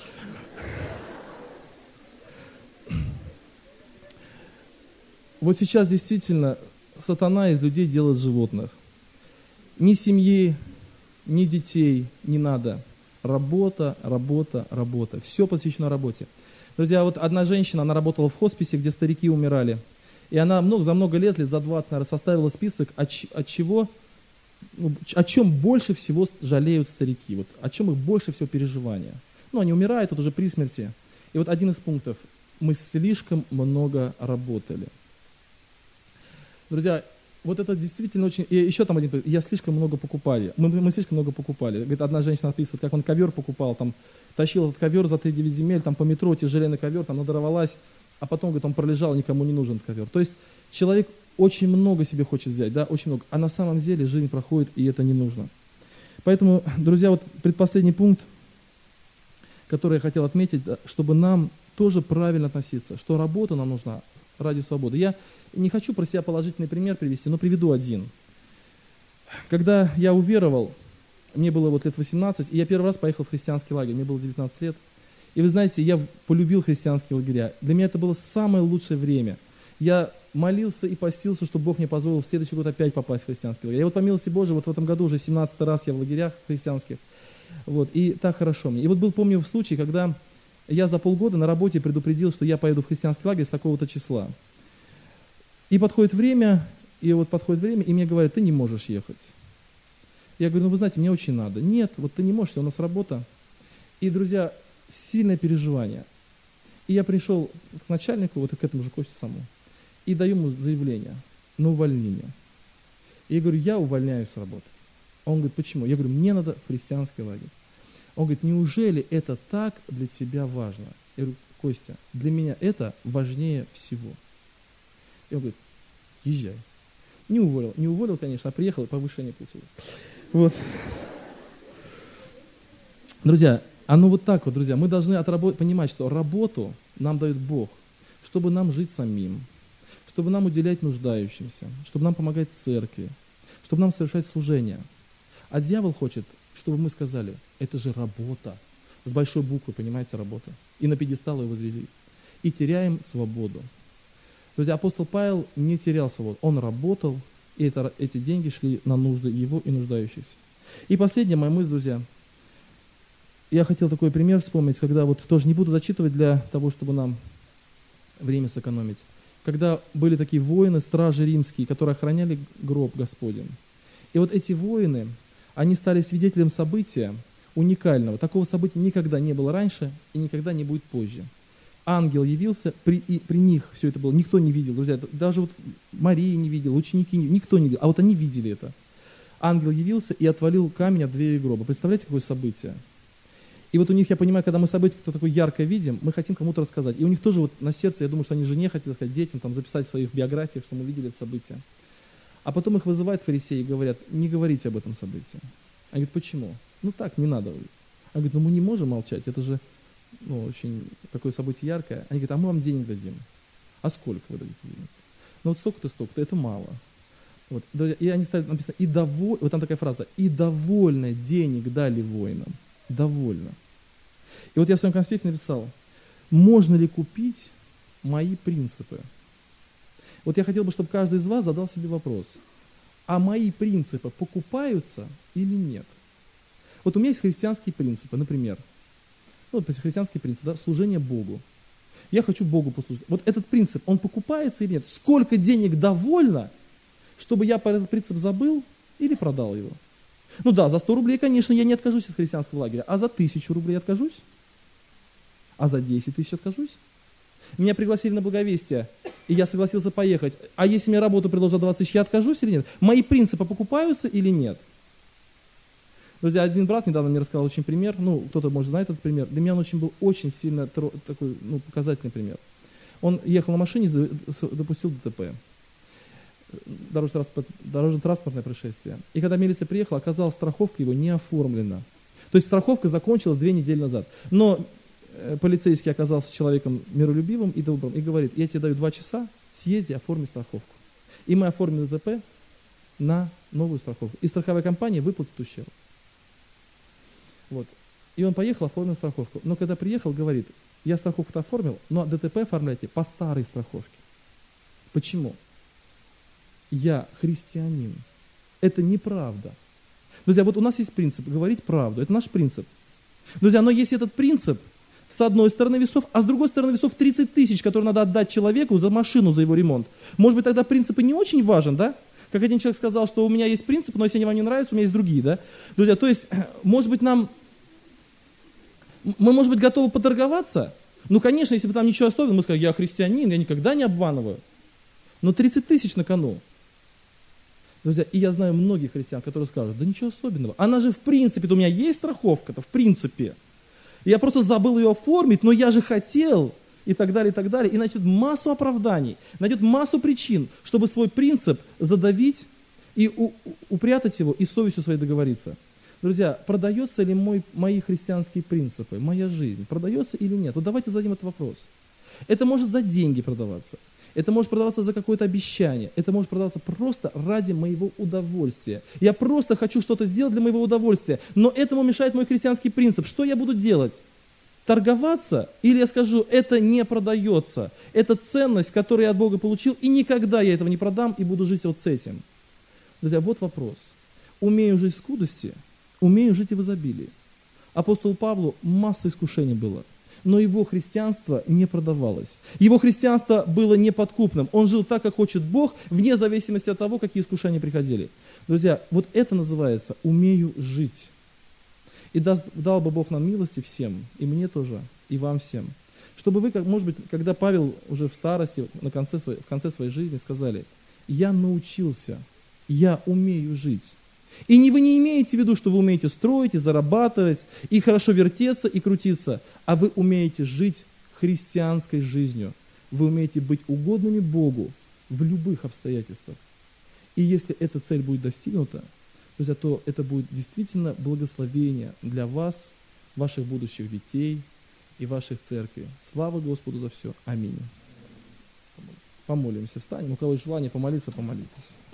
Вот сейчас действительно сатана из людей делает животных. Ни семьи, ни детей не надо. Работа, работа, работа. Все посвящено работе. Друзья, вот одна женщина, она работала в хосписе, где старики умирали. И она за много лет за 20, наверное, составила список, о чем больше всего жалеют старики, вот, о чем их больше всего переживания. Они умирают, уже при смерти. И вот один из пунктов: мы слишком много работали. Друзья, вот это действительно очень... И еще там один пункт: я слишком много покупали. Мы слишком много покупали. Говорит, одна женщина описывает, как он ковер покупал, тащил этот ковер за 3-9 земель, по метро тяжеленный ковер, надорвалась, а потом, говорит, он пролежал, никому не нужен этот ковер. То есть человек очень много себе хочет взять, да, очень много. А на самом деле жизнь проходит, и это не нужно. Поэтому, друзья, вот предпоследний пункт, который я хотел отметить, да, чтобы нам тоже правильно относиться, что работа нам нужна ради свободы. Я не хочу про себя положительный пример привести, но приведу один. Когда я уверовал, мне было лет 18, и я первый раз поехал в христианский лагерь, мне было 19 лет. И вы знаете, я полюбил христианские лагеря. Для меня это было самое лучшее время. Я молился и постился, чтобы Бог мне позволил в следующий год опять попасть в христианский лагерь. Я по милости Божией, в этом году уже 17-й раз я в лагерях христианских. И так хорошо мне. И помню случай, когда я за полгода на работе предупредил, что я поеду в христианский лагерь с такого-то числа. И подходит время, и мне говорят: ты не можешь ехать. Я говорю: вы знаете, мне очень надо. Нет, ты не можешь, у нас работа. И, друзья, сильное переживание. И я пришел к начальнику, к этому же Косте самому, и даю ему заявление на увольнение. И я говорю: я увольняюсь с работы. Он говорит: почему? Я говорю: мне надо в христианский лагерь. Он говорит: неужели это так для тебя важно? Я говорю: Костя, для меня это важнее всего. И он говорит: езжай. Не уволил, конечно, а приехал и повышение получил. Друзья, оно так, друзья, мы должны понимать, что работу нам дает Бог, чтобы нам жить самим, чтобы нам уделять нуждающимся, чтобы нам помогать церкви, чтобы нам совершать служение. А дьявол хочет, чтобы мы сказали: это же работа. С большой буквы, понимаете, работа. И на пьедестал ее возвели. И теряем свободу. Друзья, апостол Павел не терял свободу. Он работал, и эти деньги шли на нужды его и нуждающихся. И последняя моя мысль, друзья. Я хотел такой пример вспомнить, когда тоже не буду зачитывать для того, чтобы нам время сэкономить. Когда были такие воины, стражи римские, которые охраняли гроб Господень. И эти воины, они стали свидетелем события уникального. Такого события никогда не было раньше и никогда не будет позже. Ангел явился, при них все это было, никто не видел, друзья, даже Мария не видела, ученики никто не видел, а они видели это. Ангел явился и отвалил камень от двери гроба. Представляете, какое событие? И у них, я понимаю, когда мы событие какое-то такое яркое видим, мы хотим кому-то рассказать. И у них тоже на сердце, я думаю, что они жене хотели сказать, детям, записать в своих биографиях, что мы видели это событие. А потом их вызывают фарисеи и говорят: не говорите об этом событии. Они говорят: почему? Так, не надо. Они говорят: мы не можем молчать, это же очень такое событие яркое. Они говорят: а мы вам денег дадим. А сколько вы дадите денег? Столько-то, столько-то, это мало. И они ставят, написано, там такая фраза: и довольно денег дали воинам. Довольно. И я в своем конспекте написал: можно ли купить мои принципы? Я хотел бы, чтобы каждый из вас задал себе вопрос: а мои принципы покупаются или нет? Вот у меня есть христианские принципы, например, христианский принцип, да, служение Богу. Я хочу Богу послужить. Вот этот принцип, он покупается или нет? Сколько денег довольно, чтобы я про этот принцип забыл или продал его? Ну да, за 100 рублей, конечно, я не откажусь от христианского лагеря, а за 1000 рублей откажусь? А за 10 тысяч откажусь? Меня пригласили на благовестие, и я согласился поехать. А если мне работу предложат 20 тысяч, я откажусь или нет? Мои принципы покупаются или нет? Друзья, один брат недавно мне рассказал очень пример, кто-то, может, знает этот пример. Для меня он был очень сильно такой, показательный пример. Он ехал на машине, допустил ДТП, дорожно-транспортное происшествие. И когда милиция приехала, оказалось, страховка его не оформлена. То есть страховка закончилась 2 недели назад. Но полицейский оказался человеком миролюбивым и добрым и говорит: я тебе даю 2 часа, съезди, оформи страховку. И мы оформили ДТП на новую страховку. И страховая компания выплатит ущерб. Вот. И он поехал, оформил страховку. Но когда приехал, говорит: я страховку-то оформил, но ДТП оформляйте по старой страховке. Почему? Я христианин. Это неправда. Друзья, вот у нас есть принцип говорить правду. Это наш принцип. Друзья, но есть этот принцип с одной стороны весов, а с другой стороны весов 30 тысяч, которые надо отдать человеку за машину, за его ремонт. Может быть, тогда принцип и не очень важен, да? Как один человек сказал, что у меня есть принцип, но если они вам не нравятся, у меня есть другие, да? Друзья, то есть, может быть, мы, может быть, готовы поторговаться? Ну, конечно, если бы там ничего особенного, мы скажем: я христианин, я никогда не обманываю. Но 30 тысяч на кону. Друзья, и я знаю многих христиан, которые скажут: да ничего особенного. Она же в принципе, у меня есть страховка-то, в принципе. Я просто забыл ее оформить, но я же хотел, и так далее, и так далее. И найдет массу оправданий, найдет массу причин, чтобы свой принцип задавить и упрятать его, и совестью своей договориться. Друзья, продается ли мои христианские принципы, моя жизнь, продается или нет? Вот давайте зададим этот вопрос. Это может за деньги продаваться. Это может продаваться за какое-то обещание. Это может продаваться просто ради моего удовольствия. Я просто хочу что-то сделать для моего удовольствия. Но этому мешает мой христианский принцип. Что я буду делать? Торговаться? Или я скажу: это не продается. Это ценность, которую я от Бога получил, и никогда я этого не продам, и буду жить вот с этим. Друзья, вот вопрос. Умею жить в скудости, умею жить и в изобилии. Апостолу Павлу масса искушений было. Но его христианство не продавалось. Его христианство было неподкупным. Он жил так, как хочет Бог, вне зависимости от того, какие искушения приходили. Друзья, вот это называется «умею жить». И дал бы Бог нам милости всем, и мне тоже, и вам всем. Чтобы вы, может быть, когда Павел уже в старости, в конце своей жизни сказали: я научился, я умею жить. И вы не имеете в виду, что вы умеете строить и зарабатывать, и хорошо вертеться и крутиться, а вы умеете жить христианской жизнью. Вы умеете быть угодными Богу в любых обстоятельствах. И если эта цель будет достигнута, друзья, то это будет действительно благословение для вас, ваших будущих детей и ваших церквей. Слава Господу за все. Аминь. Помолимся, встанем. У кого есть желание помолиться, помолитесь.